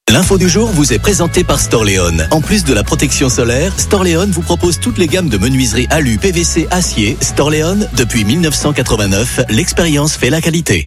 L'info du jour vous est présentée par Storléon. En plus de la protection solaire, Storléon vous propose toutes les gammes de menuiserie alu, PVC, acier. Storléon, depuis 1989, l'expérience fait la qualité.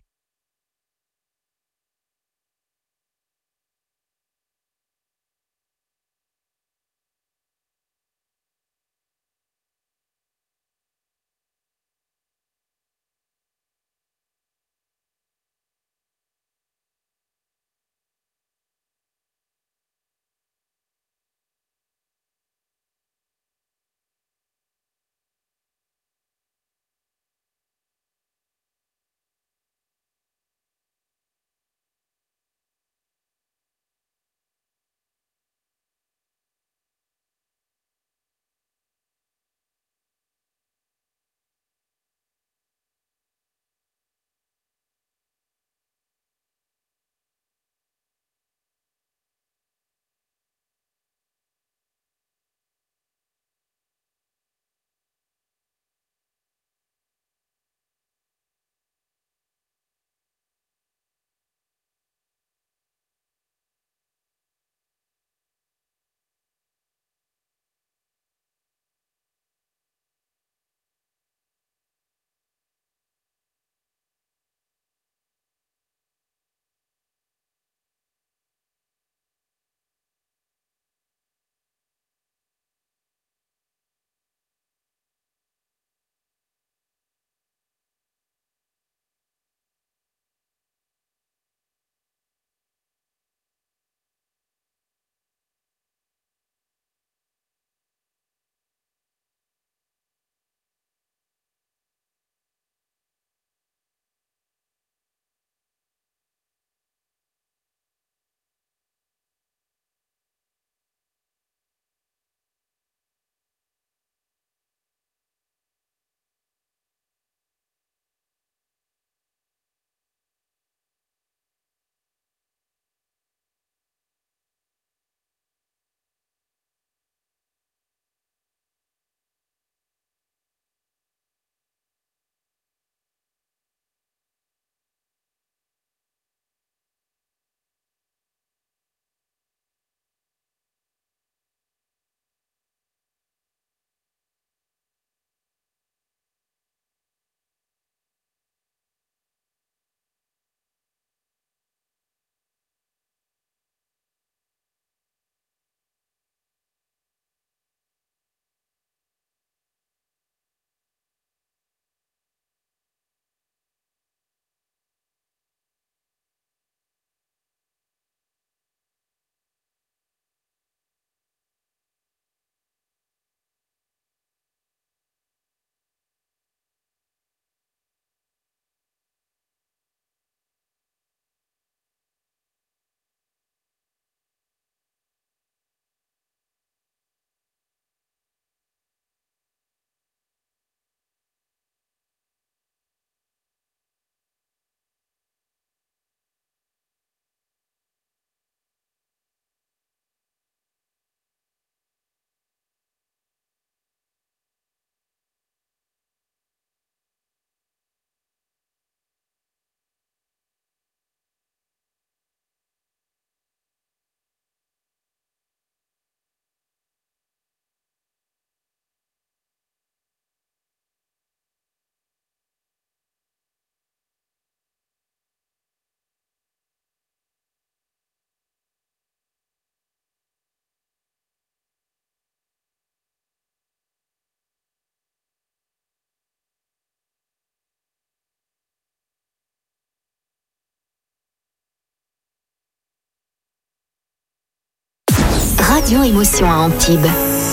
Radio Émotion à Antibes,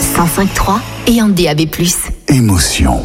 105.3 et en DAB+. Émotion.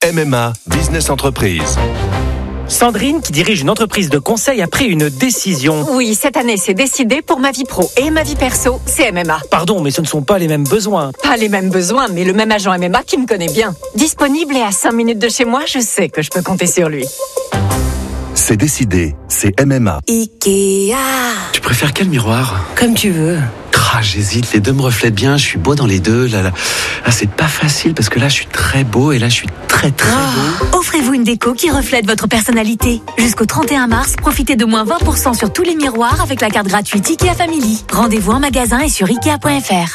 MMA, Business Entreprise. Sandrine, qui dirige une entreprise de conseil, a pris une décision. Oui, cette année, c'est décidé pour ma vie pro et ma vie perso, c'est MMA. Pardon, mais ce ne sont pas les mêmes besoins. Pas les mêmes besoins, mais le même agent MMA qui me connaît bien. Disponible et à 5 minutes de chez moi, je sais que je peux compter sur lui. C'est décidé, c'est MMA. Ikea. Tu préfères quel miroir? Comme tu veux. J'hésite, les deux me reflètent bien, je suis beau dans les deux. Là, c'est pas facile parce que là, je suis très beau et là, je suis très beau. Offrez-vous une déco qui reflète votre personnalité. Jusqu'au 31 mars, profitez de moins 20% sur tous les miroirs avec la carte gratuite Ikea Family. Rendez-vous en magasin et sur Ikea.fr.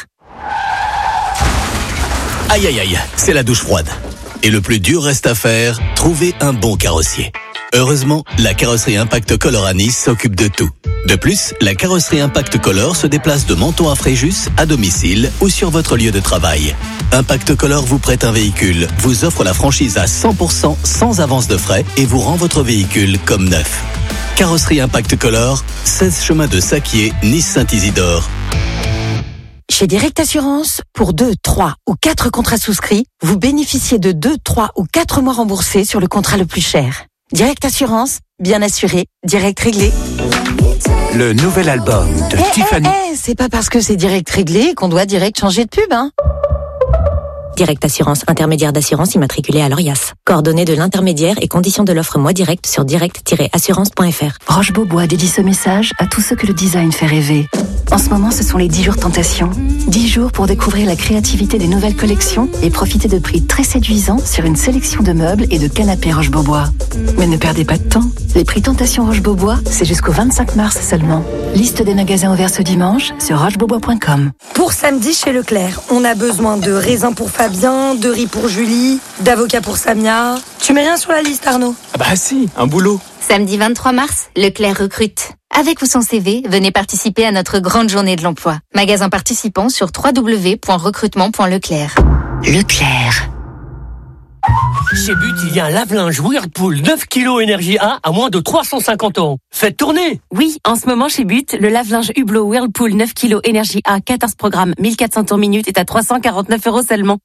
Aïe aïe aïe, c'est la douche froide. Et le plus dur reste à faire, trouver un bon carrossier. Heureusement, la carrosserie Impact Color à Nice s'occupe de tout. De plus, la carrosserie Impact Color se déplace de Menton à Fréjus, à domicile ou sur votre lieu de travail. Impact Color vous prête un véhicule, vous offre la franchise à 100% sans avance de frais et vous rend votre véhicule comme neuf. Carrosserie Impact Color, 16 chemin de Saquier, Nice-Saint-Isidore. Chez Direct Assurance, pour 2, 3 ou 4 contrats souscrits, vous bénéficiez de 2, 3 ou 4 mois remboursés sur le contrat le plus cher. Direct Assurance, bien assuré, direct réglé. Le nouvel album de Tiffany. C'est pas parce que c'est direct réglé qu'on doit direct changer de pub, hein. Direct Assurance, intermédiaire d'assurance immatriculé à l'ORIAS. Coordonnées de l'intermédiaire et conditions de l'offre Moi Direct sur direct-assurance.fr. Roche Beaubois dédie ce message à tous ceux que le design fait rêver. En ce moment, ce sont les 10 jours tentation. 10 jours pour découvrir la créativité des nouvelles collections et profiter de prix très séduisants sur une sélection de meubles et de canapés Roche Beaubois. Mais ne perdez pas de temps. Les prix tentation Roche Beaubois, c'est jusqu'au 25 mars seulement. Liste des magasins ouverts ce dimanche sur rochebeaubois.com. Pour samedi chez Leclerc, on a besoin de raisins pour Fabien, de riz pour Julie, d'avocat pour Samia. Tu mets rien sur la liste, Arnaud? Ah bah si, un boulot. Samedi 23 mars, Leclerc recrute. Avec ou sans CV, venez participer à notre grande journée de l'emploi. Magasin participant sur www.recrutement.leclerc. Leclerc. Chez But, il y a un lave-linge Whirlpool 9 kg énergie A à moins de 350 €. Faites tourner! Oui, en ce moment chez But, le lave-linge Hublot Whirlpool 9 kg énergie A 14 programmes 1400 tours minutes est à 349 € seulement.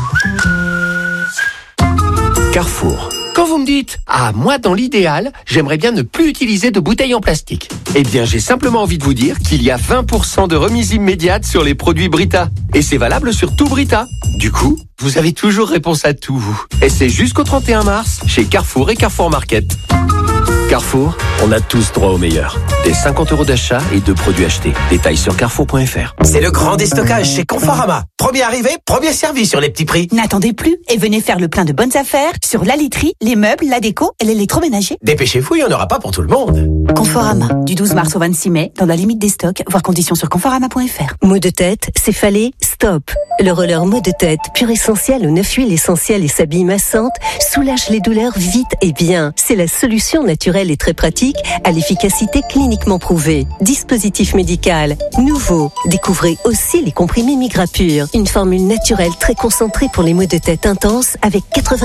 Carrefour. Quand vous me dites « Ah, moi, dans l'idéal, j'aimerais bien ne plus utiliser de bouteilles en plastique », eh bien, j'ai simplement envie de vous dire qu'il y a 20% de remise immédiate sur les produits Brita. Et c'est valable sur tout Brita. Du coup, vous avez toujours réponse à tout, vous. Et c'est jusqu'au 31 mars, chez Carrefour et Carrefour Market. Carrefour, on a tous droit au meilleur. Des 50 € d'achat et 2 produits achetés. Détails sur carrefour.fr. C'est le grand déstockage chez Conforama. Premier arrivé, premier servi sur les petits prix. N'attendez plus et venez faire le plein de bonnes affaires sur la literie, les meubles, la déco et l'électroménager. Dépêchez-vous, il n'y en aura pas pour tout le monde. Conforama, du 12 mars au 26 mai, dans la limite des stocks, voir conditions sur conforama.fr. Maux de tête, céphalée, stop. Le roller maux de tête, pur essentiel aux 9 huiles essentielles et s'habille massante, soulage les douleurs vite et bien. C'est la solution naturelle et très pratique à l'efficacité cliniquement prouvée. Dispositif médical, nouveau. Découvrez aussi les comprimés Migrapur, une formule naturelle très concentrée pour les maux de tête intenses avec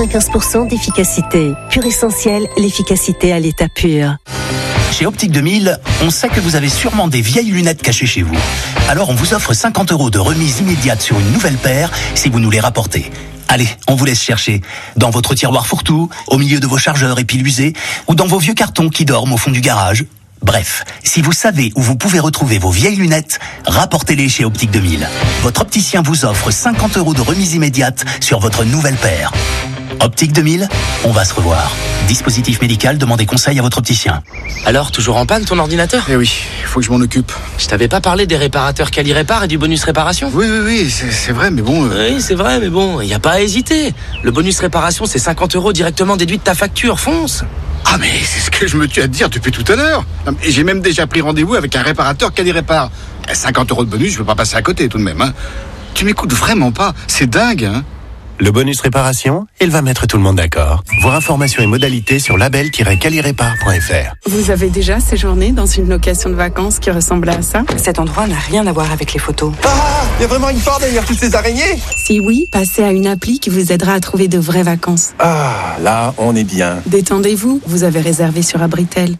95% d'efficacité. Pur essentiel, l'efficacité à l'état pur. Chez Optique 2000, on sait que vous avez sûrement des vieilles lunettes cachées chez vous. Alors on vous offre 50 € de remise immédiate sur une nouvelle paire si vous nous les rapportez. Allez, on vous laisse chercher. Dans votre tiroir fourre-tout, au milieu de vos chargeurs et piles usées, ou dans vos vieux cartons qui dorment au fond du garage. Bref, si vous savez où vous pouvez retrouver vos vieilles lunettes, rapportez-les chez Optique 2000. Votre opticien vous offre 50 € de remise immédiate sur votre nouvelle paire. Optique 2000, on va se revoir. Dispositif médical, demandez conseil à votre opticien. Alors, toujours en panne ton ordinateur? Eh oui, il faut que je m'en occupe. Je t'avais pas parlé des réparateurs Quali-Répar et du bonus réparation? Oui, c'est vrai, mais bon... Oui, c'est vrai, mais bon, y a pas à hésiter. Le bonus réparation, c'est 50 € directement déduit de ta facture, fonce. Ah mais c'est ce que je me tue à te dire depuis tout à l'heure. Et j'ai même déjà pris rendez-vous avec un réparateur Quali-Répar. 50 € de bonus, je peux pas passer à côté tout de même, hein. Tu m'écoutes vraiment pas, c'est dingue, hein. Le bonus réparation, il va mettre tout le monde d'accord. Voir informations et modalités sur label-qualirépar.fr. Vous avez déjà séjourné dans une location de vacances qui ressemble à ça? Cet endroit n'a rien à voir avec les photos. Ah, il y a vraiment une part derrière toutes ces araignées? Si oui, passez à une appli qui vous aidera à trouver de vraies vacances. Ah, là, on est bien. Détendez-vous, vous avez réservé sur Abritel.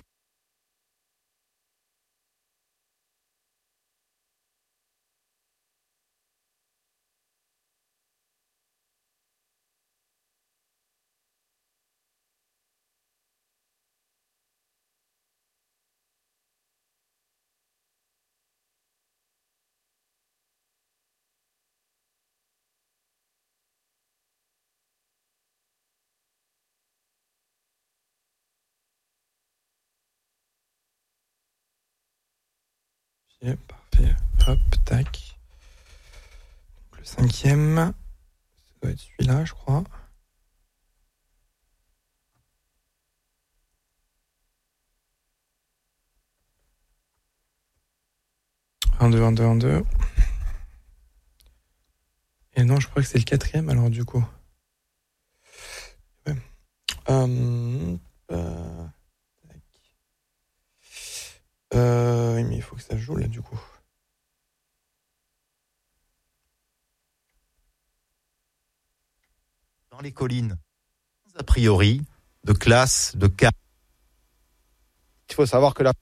Ok, parfait. Hop, tac. Le 5e, ça doit être celui-là, je crois. Un, deux. Et non, je crois que c'est le 4e, alors du coup. Ouais. Mais il faut que ça joue là, du coup. Dans les collines, a priori, de classe, de cas. Il faut savoir que la...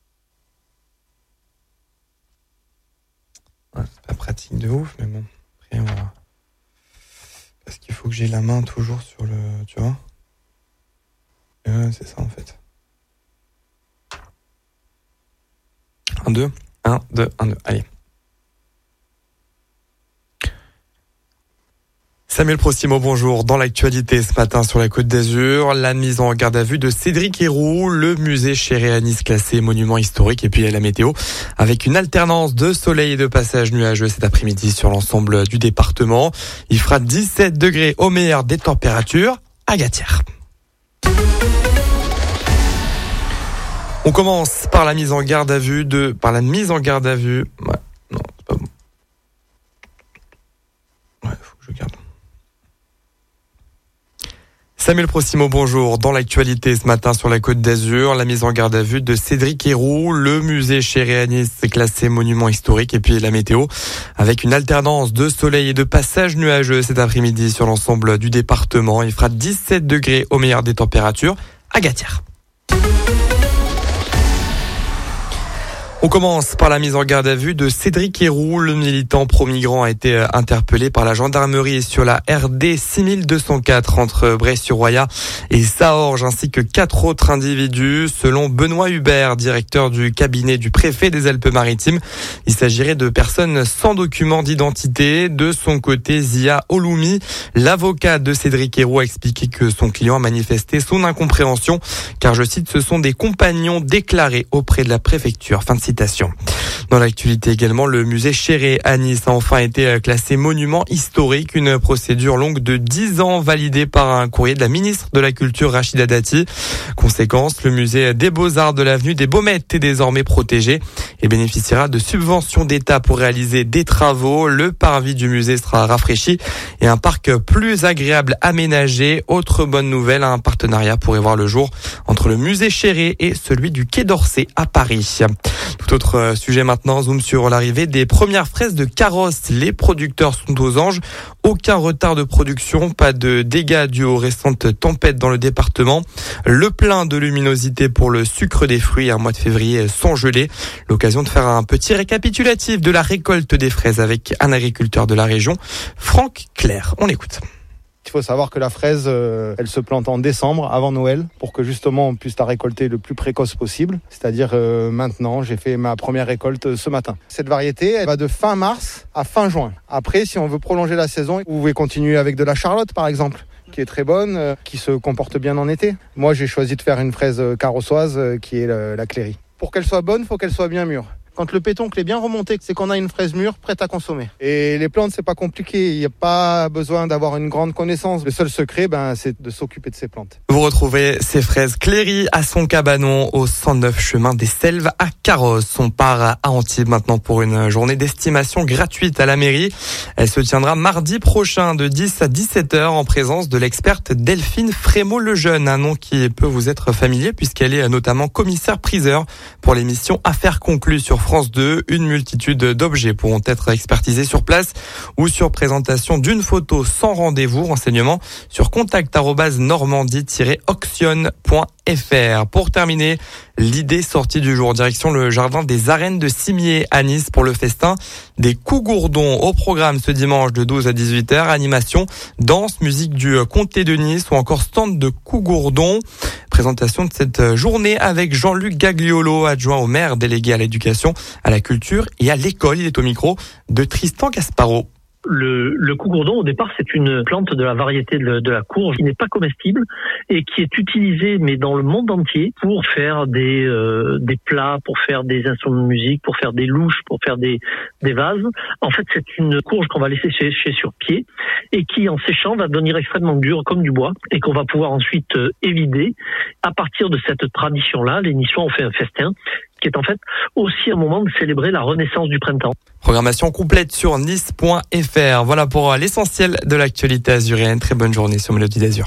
Ouais, c'est pas pratique de ouf, mais bon. Après, on va... Parce qu'il faut que j'ai la main toujours sur le... Tu vois ? C'est ça, en fait. 1, 2. Allez. Samuel Prostimo, bonjour. Dans l'actualité ce matin sur la Côte d'Azur, la mise en garde à vue de Cédric Héroux, le musée Chéret à Nice classé monument historique, et puis la météo avec une alternance de soleil et de passage nuageux cet après-midi sur l'ensemble du département. Il fera 17 degrés au meilleur des températures à Gatière. On commence par la mise en garde à vue Ouais, non, c'est pas bon. Ouais, faut que je garde. Samuel Prostimo, bonjour. Dans l'actualité ce matin sur la Côte d'Azur, la mise en garde à vue de Cédric Héroux, le musée Chéret à Nice classé monument historique, et puis la météo avec une alternance de soleil et de passage nuageux cet après-midi sur l'ensemble du département. Il fera 17 degrés au meilleur des températures à Gatière. On commence par la mise en garde à vue de Cédric Héroux. Le militant pro-migrant a été interpellé par la gendarmerie sur la RD 6204 entre Bray-sur-Roya et Saorge, ainsi que 4 autres individus. Selon Benoît Hubert, directeur du cabinet du préfet des Alpes-Maritimes, il s'agirait de personnes sans document d'identité. De son côté, Zia Oloumi, l'avocat de Cédric Héroux, a expliqué que son client a manifesté son incompréhension, car, je cite, ce sont des compagnons déclarés auprès de la préfecture. Fin de citation. Dans l'actualité également, le musée Chéret à Nice a enfin été classé monument historique, une procédure longue de 10 ans validée par un courrier de la ministre de la Culture Rachida Dati. Conséquence, le musée des Beaux-Arts de l'avenue des Baumettes est désormais protégé et bénéficiera de subventions d'État pour réaliser des travaux. Le parvis du musée sera rafraîchi et un parc plus agréable aménagé. Autre bonne nouvelle, un partenariat pourrait voir le jour entre le musée Chéret et celui du Quai d'Orsay à Paris. Tout autre sujet maintenant, zoom sur l'arrivée des premières fraises de carrosse. Les producteurs sont aux anges. Aucun retard de production, pas de dégâts dus aux récentes tempêtes dans le département. Le plein de luminosité pour le sucre des fruits, un mois de février sans gelée. L'occasion de faire un petit récapitulatif de la récolte des fraises avec un agriculteur de la région, Franck Clair. On l'écoute. Il faut savoir que la fraise, elle se plante en décembre, avant Noël, pour que justement on puisse la récolter le plus précoce possible. C'est-à-dire maintenant, j'ai fait ma première récolte ce matin. Cette variété, elle va de fin mars à fin juin. Après, si on veut prolonger la saison, vous pouvez continuer avec de la Charlotte par exemple, qui est très bonne, qui se comporte bien en été. Moi, j'ai choisi de faire une fraise carossoise qui est la Cléry. Pour qu'elle soit bonne, il faut qu'elle soit bien mûre. Quand le pétoncle est bien remonté, c'est qu'on a une fraise mûre prête à consommer. Et les plantes, c'est pas compliqué. Il n'y a pas besoin d'avoir une grande connaissance. Le seul secret, c'est de s'occuper de ces plantes. Vous retrouvez ces fraises Cléry à son cabanon au 109 chemin des Selves à Carrosse. On part à Antibes maintenant pour une journée d'estimation gratuite à la mairie. Elle se tiendra mardi prochain de 10 à 17h en présence de l'experte Delphine Frémaux-Lejeune. Un nom qui peut vous être familier puisqu'elle est notamment commissaire-priseur pour l'émission Affaires conclues sur France 2. Une multitude d'objets pourront être expertisés sur place ou sur présentation d'une photo sans rendez-vous. Renseignements sur contact@normandie-auction.fr. Pour terminer, l'idée sortie du jour, direction le jardin des Arènes de Cimier à Nice pour le festin des Cougourdons. Au programme ce dimanche de 12 à 18h, animation, danse, musique du comté de Nice ou encore stand de Cougourdons. Présentation de cette journée avec Jean-Luc Gagliolo, adjoint au maire délégué à l'éducation, à la culture et à l'école. Il est au micro de Tristan Gasparo. Le cougourdon, au départ, c'est une plante de la variété de la courge qui n'est pas comestible et qui est utilisée, mais dans le monde entier, pour faire des plats, pour faire des instruments de musique, pour faire des louches, pour faire des vases. En fait, c'est une courge qu'on va laisser sécher sur pied et qui, en séchant, va devenir extrêmement dure comme du bois et qu'on va pouvoir ensuite évider. À partir de cette tradition-là, les Niçois ont fait un festin qui est en fait aussi un moment de célébrer la renaissance du printemps. Programmation complète sur nice.fr. Voilà pour l'essentiel de l'actualité azurienne. Très bonne journée sur Mélodie d'Azur.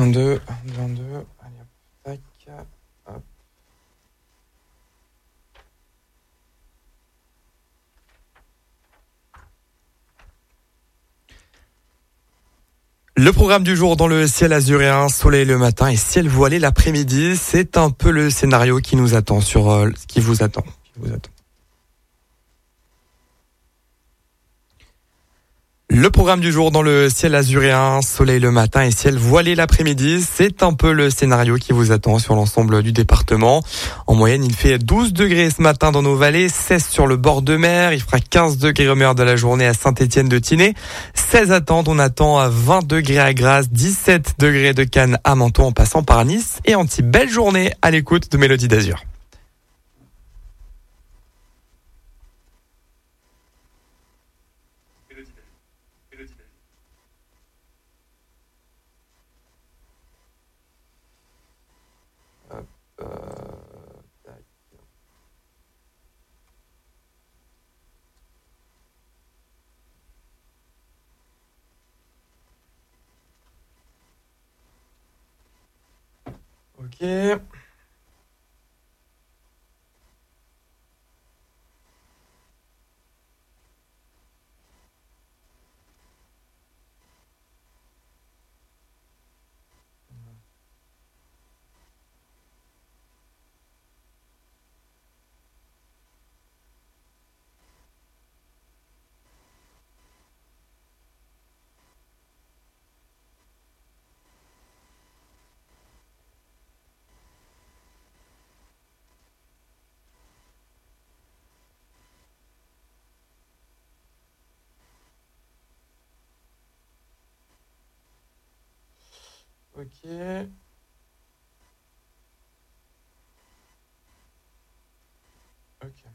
1, 2, 1, 2. Allez, hop, tac, hop. Le programme du jour dans le ciel azuréen, soleil le matin et ciel voilé l'après-midi, c'est un peu le scénario qui nous attend sur ce qui vous attend. Le programme du jour dans le ciel azuréen, soleil le matin et ciel voilé l'après-midi, c'est un peu le scénario qui vous attend sur l'ensemble du département. En moyenne, il fait 12 degrés ce matin dans nos vallées, 16 sur le bord de mer, il fera 15 degrés au meilleur de la journée à Saint-Étienne-de-Tinée, 16 à Tende, on attend à 20 degrés à Grasse, 17 degrés de Cannes à Menton en passant par Nice et Antibes. Belle journée à l'écoute de Mélodie d'Azur. Ok. Ok. Ok.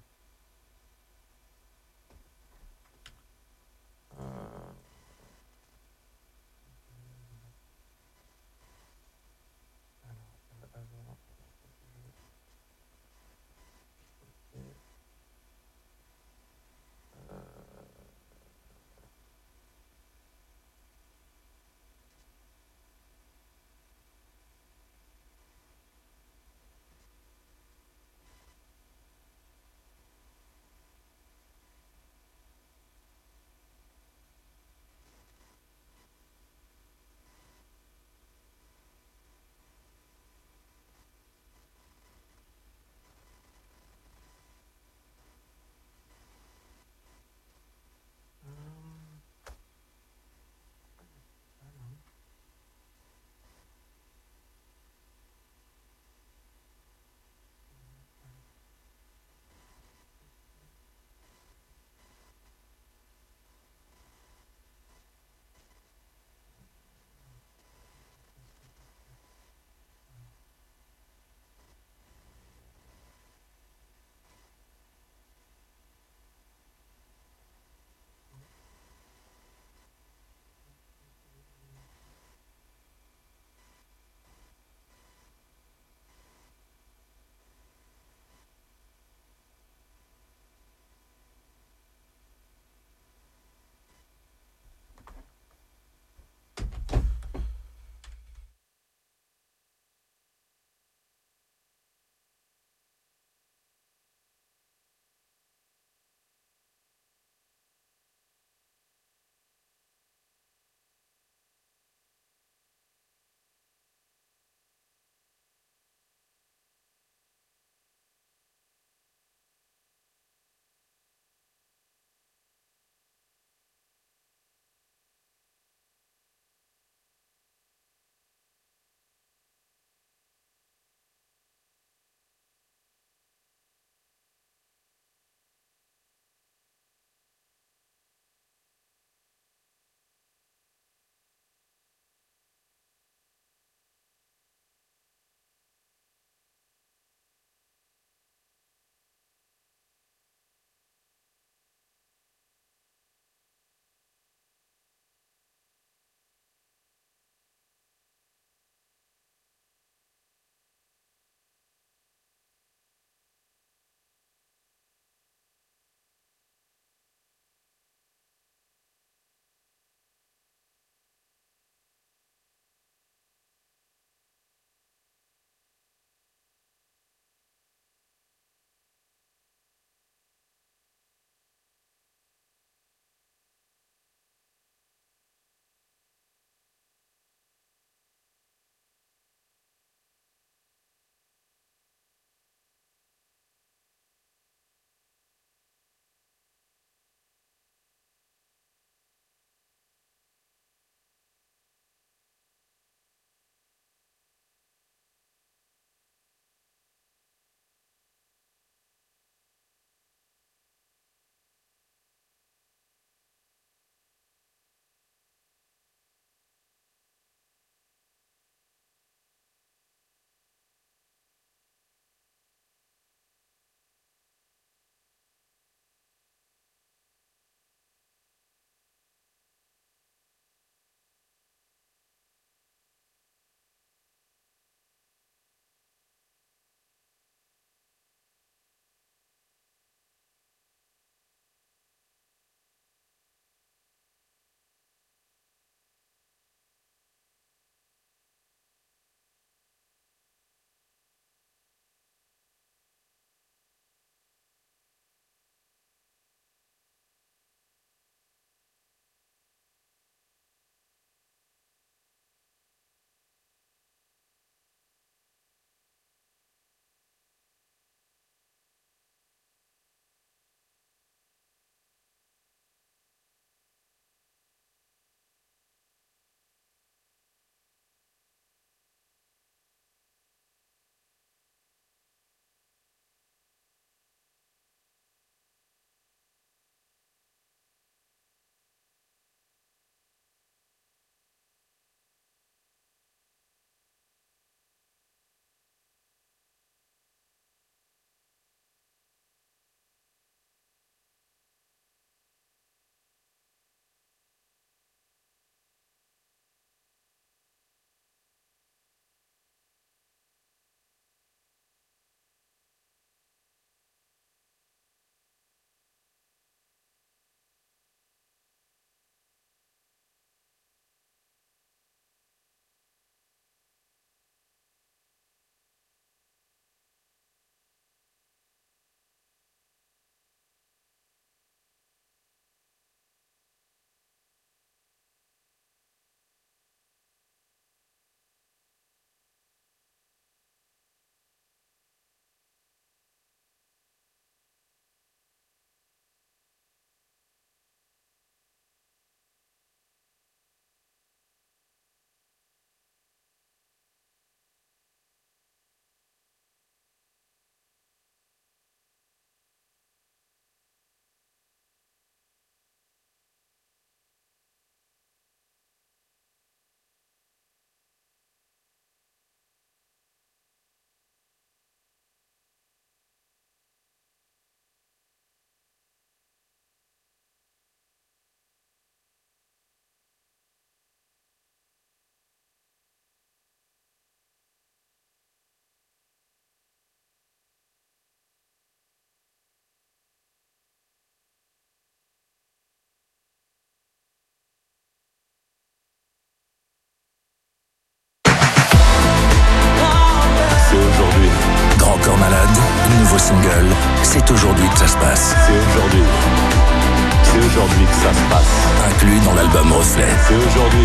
son gueule, c'est aujourd'hui que ça se passe. C'est aujourd'hui. C'est aujourd'hui que ça se passe. Inclus dans l'album Reflet. C'est aujourd'hui.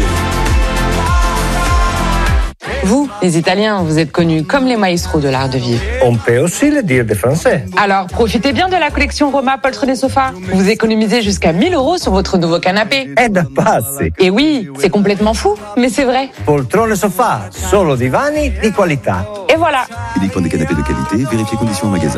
Vous, les Italiens, vous êtes connus comme les maestros de l'art de vivre. On peut aussi le dire des Français. Alors, profitez bien de la collection Roma Poltrone Sofa. Vous économisez jusqu'à 1 000 € sur votre nouveau canapé. E da pazzi. Et oui, c'est complètement fou, mais c'est vrai. Poltrone Sofa, solo divani di qualità. Et voilà. Uniquement des canapés de qualité, vérifiez conditions au magasin.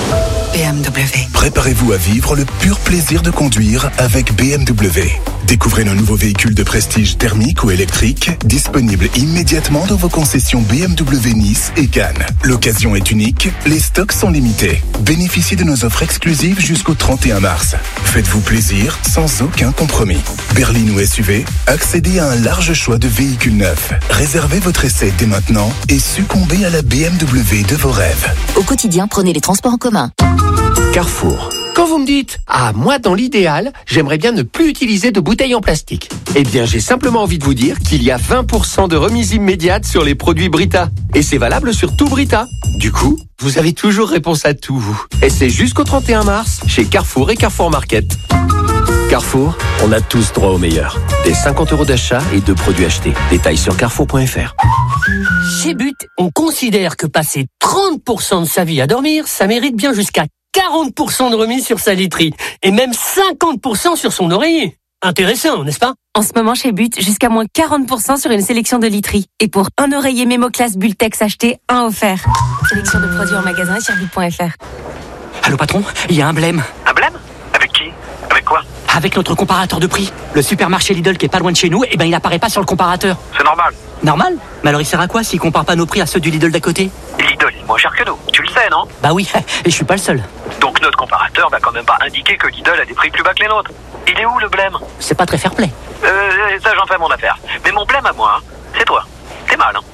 BMW. Préparez-vous à vivre le pur plaisir de conduire avec BMW. Découvrez nos nouveaux véhicules de prestige thermiques ou électriques, disponibles immédiatement dans vos concessions BMW Nice et Cannes. L'occasion est unique, les stocks sont limités. Bénéficiez de nos offres exclusives jusqu'au 31 mars. Faites-vous plaisir sans aucun compromis. Berline ou SUV, accédez à un large choix de véhicules neufs. Réservez votre essai dès maintenant et succombez à la BMW de vos rêves. Au quotidien, prenez les transports en commun. Carrefour. Quand vous me dites « Ah, moi, dans l'idéal, j'aimerais bien ne plus utiliser de bouteilles en plastique », eh bien, j'ai simplement envie de vous dire qu'il y a 20% de remise immédiate sur les produits Brita. Et c'est valable sur tout Brita. Du coup, vous avez toujours réponse à tout, vous. Et c'est jusqu'au 31 mars, chez Carrefour et Carrefour Market. Carrefour, on a tous droit au meilleur. Des 50 € d'achat et 2 produits achetés. Détails sur carrefour.fr. Chez But, on considère que passer 30% de sa vie à dormir, ça mérite bien jusqu'à 40% de remise sur sa literie. Et même 50% sur son oreiller. Intéressant, n'est-ce pas? En ce moment chez But, jusqu'à moins 40% sur une sélection de literie. Et pour un oreiller Mémoclass Bultex acheté, un offert. Sélection de produits en magasin et sur but.fr. Allô patron, il y a un blême. Un blême? Avec qui? Avec quoi? Avec notre comparateur de prix. Le supermarché Lidl qui est pas loin de chez nous, il apparaît pas sur le comparateur. C'est normal. Normal? Mais alors il sert à quoi s'il compare pas nos prix à ceux du Lidl d'à côté? Lidl est moins cher que nous, tu le sais, non? Bah oui, et je suis pas le seul. Donc notre comparateur va quand même pas indiquer que Lidl a des prix plus bas que les nôtres. Il est où le blême? C'est pas très fair play. Ça j'en fais mon affaire. Mais mon blême à moi, c'est toi. T'es mal, hein?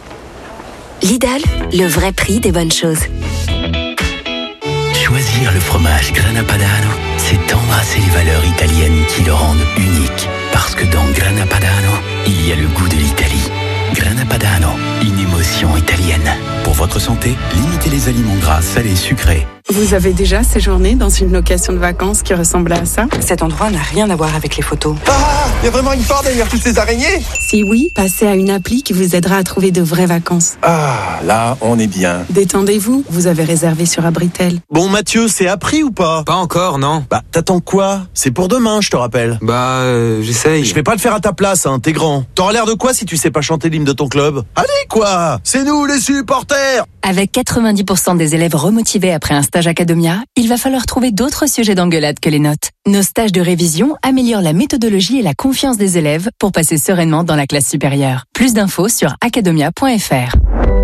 Lidl, le vrai prix des bonnes choses. Choisir le fromage Grana Padano, c'est embrasser les valeurs italiennes qui le rendent unique. Parce que dans Grana Padano, il y a le goût de l'Italie. Grana Padano, une émotion italienne. Pour votre santé, limitez les aliments gras, salés, sucrés. Vous avez déjà séjourné dans une location de vacances qui ressemble à ça? Cet endroit n'a rien à voir avec les photos. Ah, il y a vraiment une part derrière toutes ces araignées? Si oui, passez à une appli qui vous aidera à trouver de vraies vacances. Ah, là, on est bien. Détendez-vous, vous avez réservé sur Abritel. Bon, Mathieu, c'est appris ou pas? Pas encore, non. Bah, t'attends quoi? C'est pour demain, je te rappelle. Bah, j'essaye. Je vais pas le faire à ta place, hein, t'es grand. T'auras l'air de quoi si tu sais pas chanter l'hymne de ton club? Allez, quoi? C'est nous, les supporters! Avec 90% des élèves remotivés après un stage Academia, il va falloir trouver d'autres sujets d'engueulade que les notes. Nos stages de révision améliorent la méthodologie et la confiance des élèves pour passer sereinement dans la classe supérieure. Plus d'infos sur academia.fr.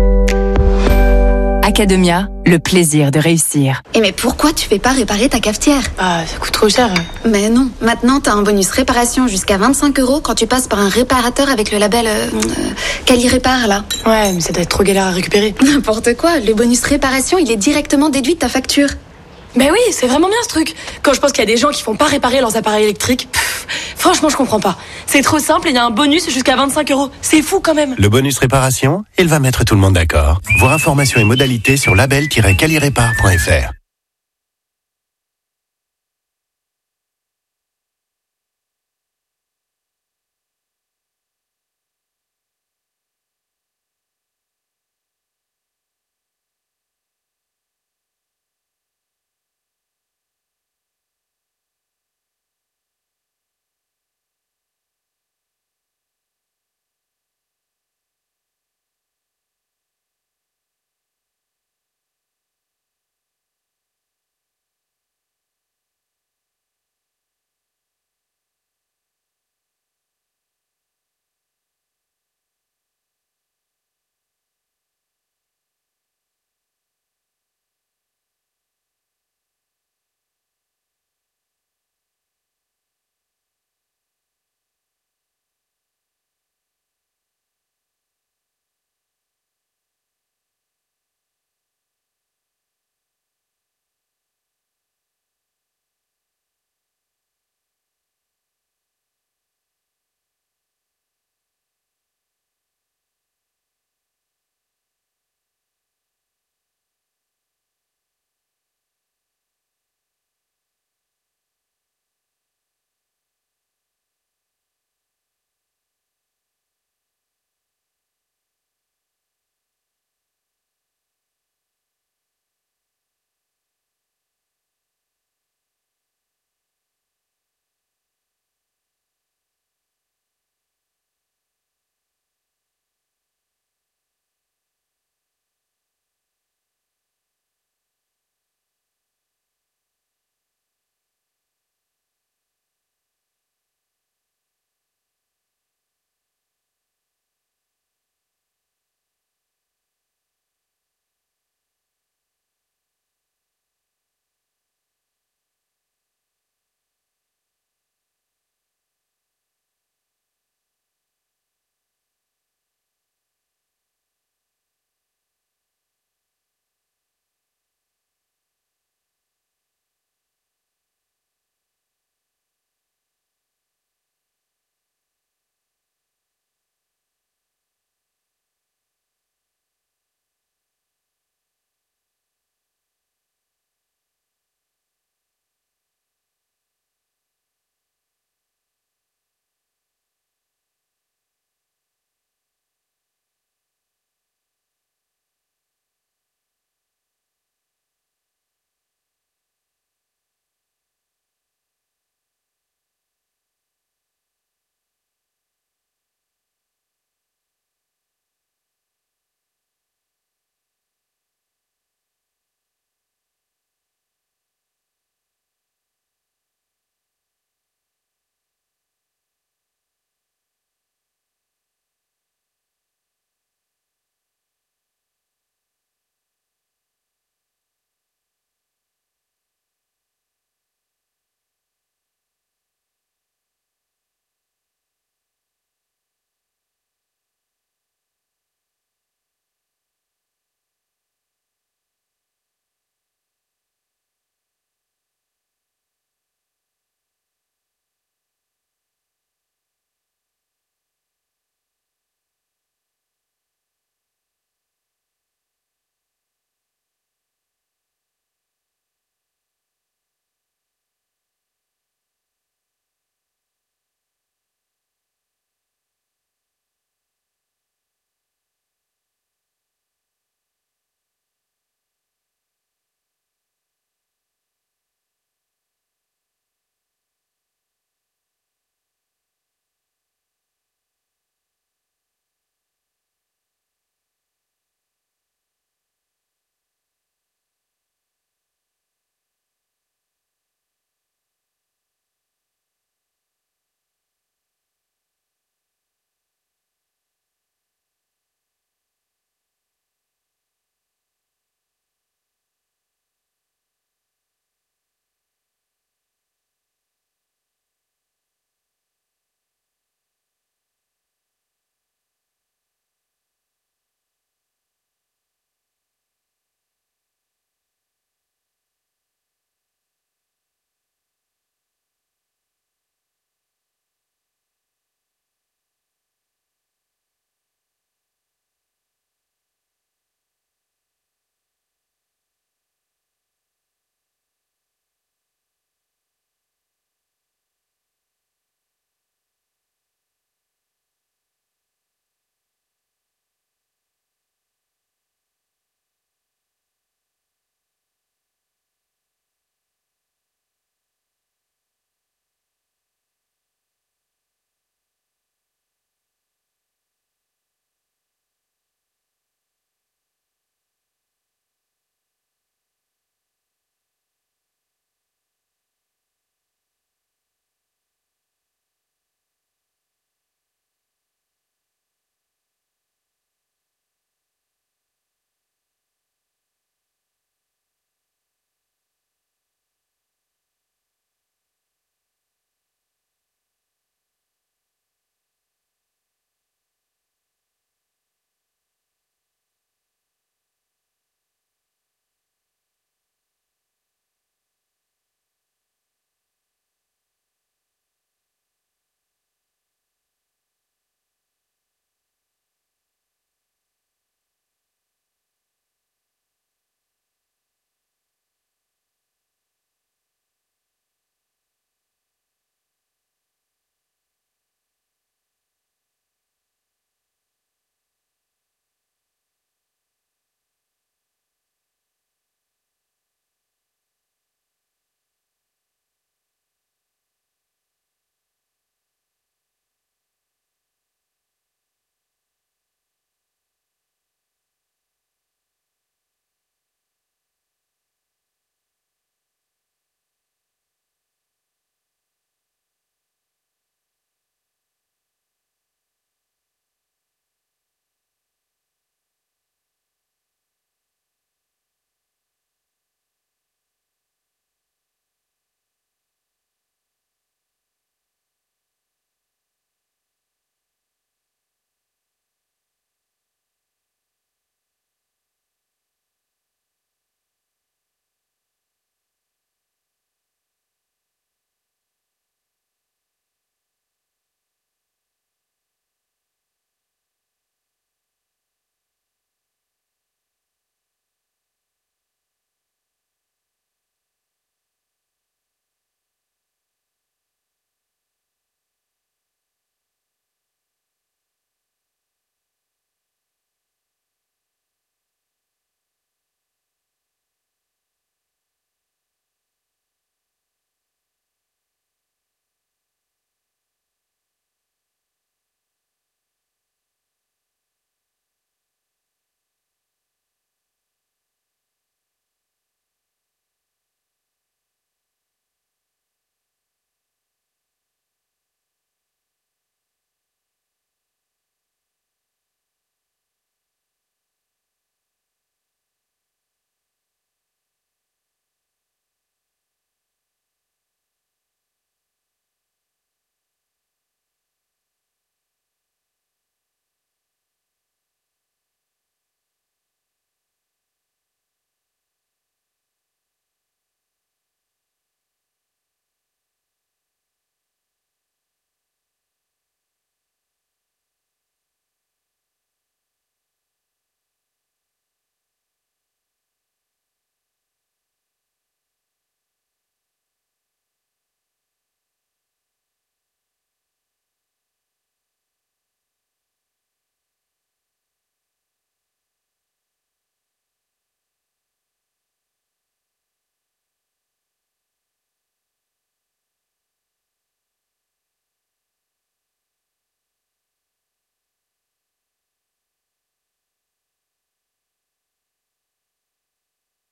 Academia, le plaisir de réussir. Et mais pourquoi tu fais pas réparer ta cafetière? Ah, ça coûte trop cher. Mais non, maintenant t'as un bonus réparation jusqu'à 25 € quand tu passes par un réparateur avec le label Quali Répare là. Ouais, mais ça doit être trop galère à récupérer. N'importe quoi, le bonus réparation il est directement déduit de ta facture. Mais oui, c'est vraiment bien ce truc. Quand je pense qu'il y a des gens qui font pas réparer leurs appareils électriques, franchement je comprends pas. C'est trop simple et il y a un bonus jusqu'à 25 €. C'est fou quand même. Le bonus réparation, il va mettre tout le monde d'accord. Voir informations et modalités sur label-qualirépare.fr.